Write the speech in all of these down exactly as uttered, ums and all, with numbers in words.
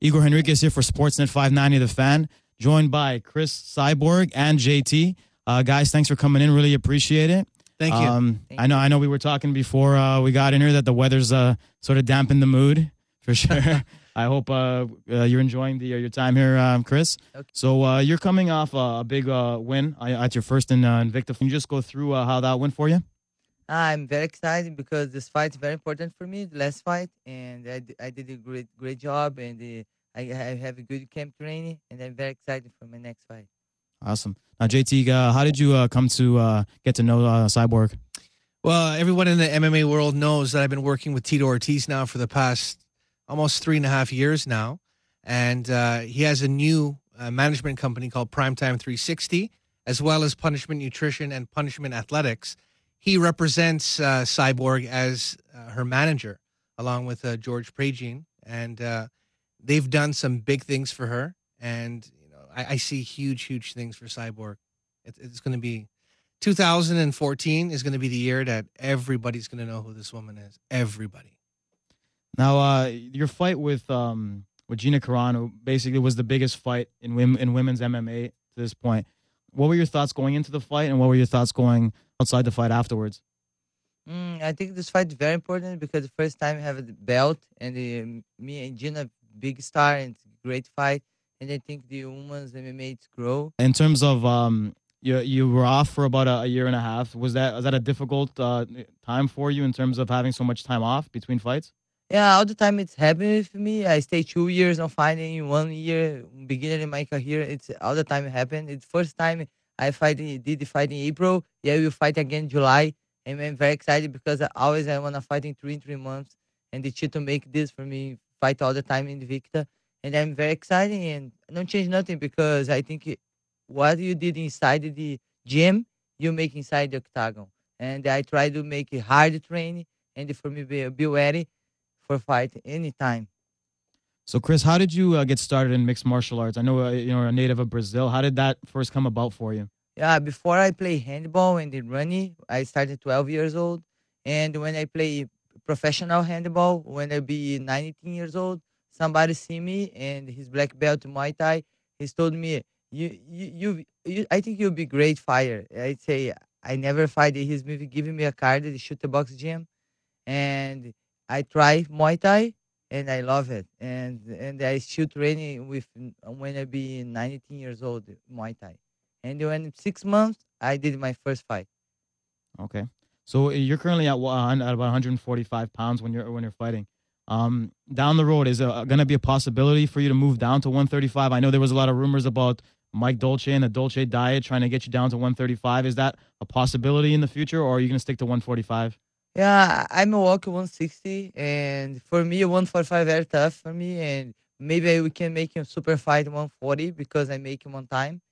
Igor Henriquez here for Sportsnet five ninety The Fan, joined by Chris Cyborg and J T. Uh, guys, thanks for coming in. Really appreciate it. Thank you. Um, Thank I know you. I know we were talking before uh, we got in here that the weather's uh, sort of dampened the mood, for sure. I hope uh, uh, you're enjoying the, uh, your time here, um, Chris. Okay. So uh, you're coming off uh, a big uh, win uh, at your first in uh, Invicta. Can you just go through uh, how that went for you? I'm very excited because this fight is very important for me, the last fight, and I, d- I did a great great job, and uh, I, I have a good camp training, and I'm very excited for my next fight. Awesome. Now, J T, uh, how did you uh, come to uh, get to know uh, Cyborg? Well, everyone in the M M A world knows that I've been working with Tito Ortiz now for the past almost three and a half years now. And uh, he has a new uh, management company called Primetime three sixty, as well as Punishment Nutrition and Punishment Athletics. He represents uh, Cyborg as uh, her manager, along with uh, George Pragin. And uh, they've done some big things for her. And you know, I, I see huge, huge things for Cyborg. It, it's going to be two thousand fourteen is going to be the year that everybody's going to know who this woman is. Everybody. Now, uh, your fight with um, with Gina Carano basically was the biggest fight in wim- in women's M M A to this point. What were your thoughts going into the fight, and what were your thoughts going outside the fight afterwards? Mm, I think this fight is very important because the first time I have the belt, and the, me and Gina, big star, and it's a great fight. And I think the women's M M A it's grow. In terms of um, you you were off for about a, a year and a half. Was that was that a difficult uh, time for you in terms of having so much time off between fights? Yeah, all the time it's happening for me. I stay two years on fighting, one year beginning in my career. It's all the time it happened. It's first time I fight in- did the fight in April. Yeah, we'll fight again in July. And I'm very excited because I always I wanna fight in three in three months. And the to make this for me fight all the time in the Victor. And I'm very excited and I don't change nothing because I think it- what you did inside the gym, you make inside the octagon. And I try to make it hard training and for me be, be ready for fight anytime. So, Chris, how did you uh, get started in mixed martial arts? I know uh, you're a native of Brazil. How did that first come about for you? Yeah, before I play handball and then running, I started twelve years old. And when I play professional handball, when I be nineteen years old, somebody see me and his black belt Muay Thai. He's told me, you, you, you, you I think you'll be great fighter. I say, I never fight. He's maybe giving me a card at the shoot the box gym. And I try Muay Thai and I love it. And and I still training with when I be nineteen years old Muay Thai. And when six months I did my first fight. Okay. So uh, you're currently at, wa- at about one hundred forty-five pounds when you're when you're fighting. Um, down the road, is it going to be a possibility for you to move down to one thirty-five? I know there was a lot of rumors about Mike Dolce and the Dolce diet trying to get you down to one thirty-five. Is that a possibility in the future, or are you going to stick to one forty-five? Yeah, I- I'm a walk one sixty, and for me one forty-five very tough for me. And maybe we can make him super fight one forty because I make him one time.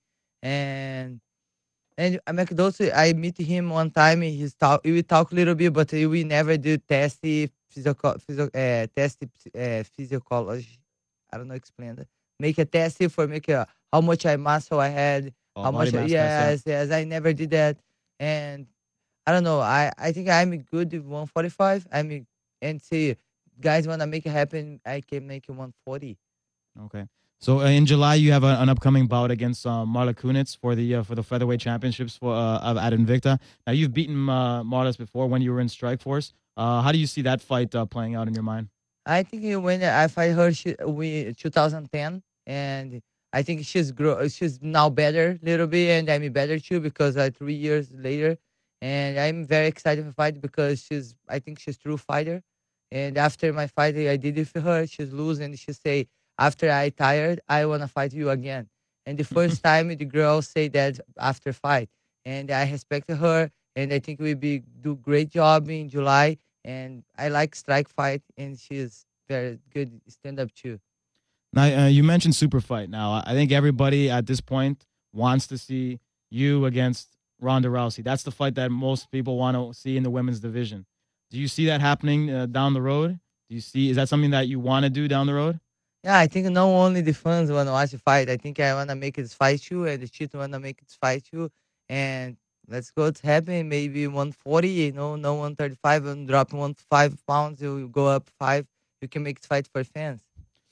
And And uh, McDonald's, I meet him one time. He's talk, we talk a little bit, but we never do test physical, physio, uh, test uh, physiology. I don't know explain that. Make a test for make a, how much I muscle I had, Oh, how body much. I- mass test, yeah. Yes, yes. I never did that, and I don't know. I I think I'm good with one forty-five. I'm and see guys wanna make it happen. I can make it one forty. Okay. So uh, in July, you have a, an upcoming bout against uh, Marla Kunitz for the uh, for the featherweight championships for uh, of- at Invicta. Now you've beaten uh, Marla's before when you were in Strikeforce. Uh, how do you see that fight uh, playing out in your mind? I think uh, when I fight her, she, we twenty ten, and I think she's grow. She's now better little bit, and I'm better too because uh, three years later, and I'm very excited for fight because she's. I think she's true fighter, and after my fight, I did it for her. She's lose, and she say after I tired, I wanna fight you again. And the first time the girl say that after fight, and I respect her, and I think we be do great job in July and I like strike fight, and she's very good stand up too. Now uh, you mentioned super fight. Now I think everybody at this point wants to see you against Ronda Rousey. That's the fight that most people want to see in the women's division. Do you see that happening uh, down the road? Do you see is that something that you want to do down the road? Yeah, I think not only the fans wanna watch the fight. I think I wanna make it fight too, and the cheat wanna make it fight too. And let's go to happen. Maybe one forty, you know, no one thirty five, and drop one five pounds. You go up five. You can make it fight for fans.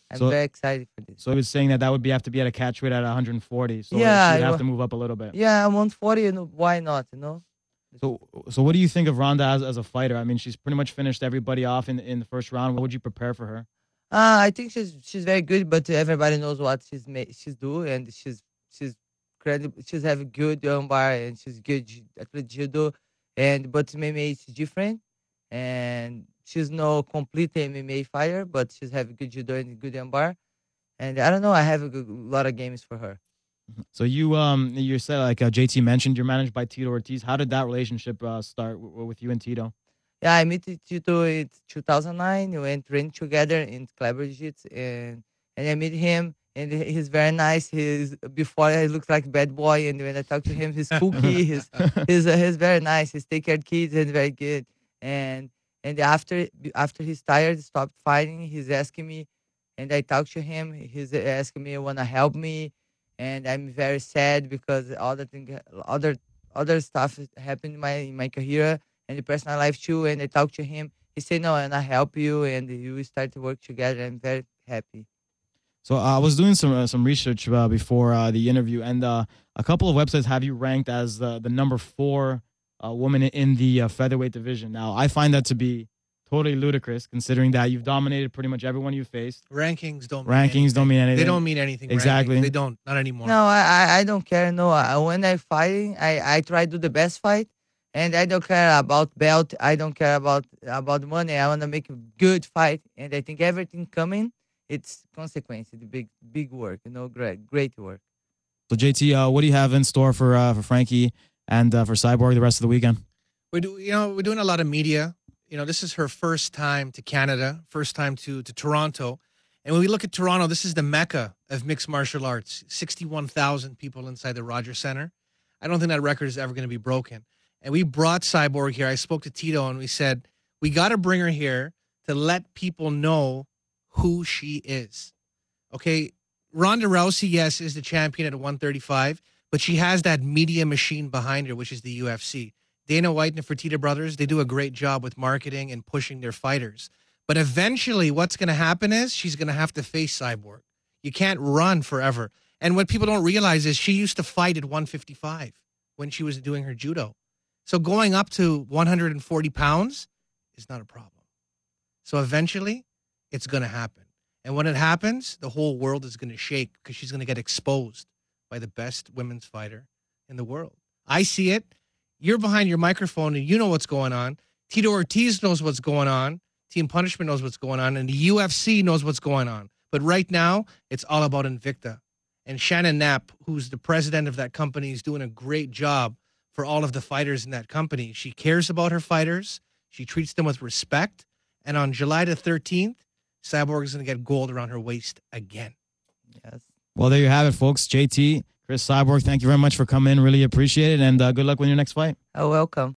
I'm So- very excited for this. So he was saying that that would be have to be at a catch weight at one forty. So Yeah, she would I have wa- to move up a little bit. Yeah, I'm one forty. You know, why not? You know. So, so what do you think of Ronda as, as a fighter? I mean, she's pretty much finished everybody off in in the first round. What would you prepare for her? Uh, I think she's she's very good, but everybody knows what she's ma- she's do, and she's she's credible. She's have a good armbar, and she's good ju- at judo, and but M M A is different, and she's no complete M M A fighter, but she's have good judo and good armbar, and I don't know. I have a good, lot of games for her. So you um you said like uh, J T mentioned you're managed by Tito Ortiz. How did that relationship uh, start w- with you and Tito? Yeah, I met Tito in two thousand nine. We went train together in Kleber Jiu-Jitsu, and and I met him, and he- he's very nice. He's before he looked like bad boy, and when I talk to him, he's cookie. he's he's uh, he's very nice. He's take care of kids and very good. And and after after he's tired, stopped fighting. He's asking me, and I talk to him. He's asking me, wanna help me, and I'm very sad because other thing, other other stuff happened in my in my career and the personal life too. And I talked to him. He said, "No, and I help you, and you start to work together." I'm very happy. So uh, I was doing some uh, some research uh, before uh, the interview, and uh, a couple of websites have you ranked as the the number four uh, woman in the uh, featherweight division. Now I find that to be totally ludicrous, considering that you've dominated pretty much everyone you faced. Rankings don't mean Rankings anything. don't mean anything. They don't mean anything. Exactly. Rankings. They don't. Not anymore. No, I I, I don't care. No, I, when I fighting, I I try to do the best fight, and I don't care about belt. I don't care about about money. I want to make a good fight, and I think everything coming, it's consequence. It's big big work. You know, great great work. So J T, uh, what do you have in store for uh, for Frankie and uh, for Cyborg the rest of the weekend? We do, you know, we're doing a lot of media. You know, this is her first time to Canada, first time to to Toronto. And when we look at Toronto, this is the mecca of mixed martial arts. sixty-one thousand people inside the Rogers Center. I don't think that record is ever going to be broken. And we brought Cyborg here. I spoke to Tito and we said, we got to bring her here to let people know who she is. Okay, Ronda Rousey, yes, is the champion at one thirty-five, but she has that media machine behind her, which is the U F C. Dana White and the Fertitta brothers, they do a great job with marketing and pushing their fighters. But eventually what's going to happen is she's going to have to face Cyborg. You can't run forever. And what people don't realize is she used to fight at one fifty-five when she was doing her judo. So going up to one forty pounds is not a problem. So eventually it's going to happen. And when it happens, the whole world is going to shake because she's going to get exposed by the best women's fighter in the world. I see it. You're behind your microphone and you know what's going on. Tito Ortiz knows what's going on. Team Punishment knows what's going on. And the U F C knows what's going on. But right now, it's all about Invicta. And Shannon Knapp, who's the president of that company, is doing a great job for all of the fighters in that company. She cares about her fighters. She treats them with respect. And on July the thirteenth, Cyborg is going to get gold around her waist again. Yes. Well, there you have it, folks. J T, Chris Cyborg, thank you very much for coming in. Really appreciate it, and uh, good luck with your next fight. Oh, welcome.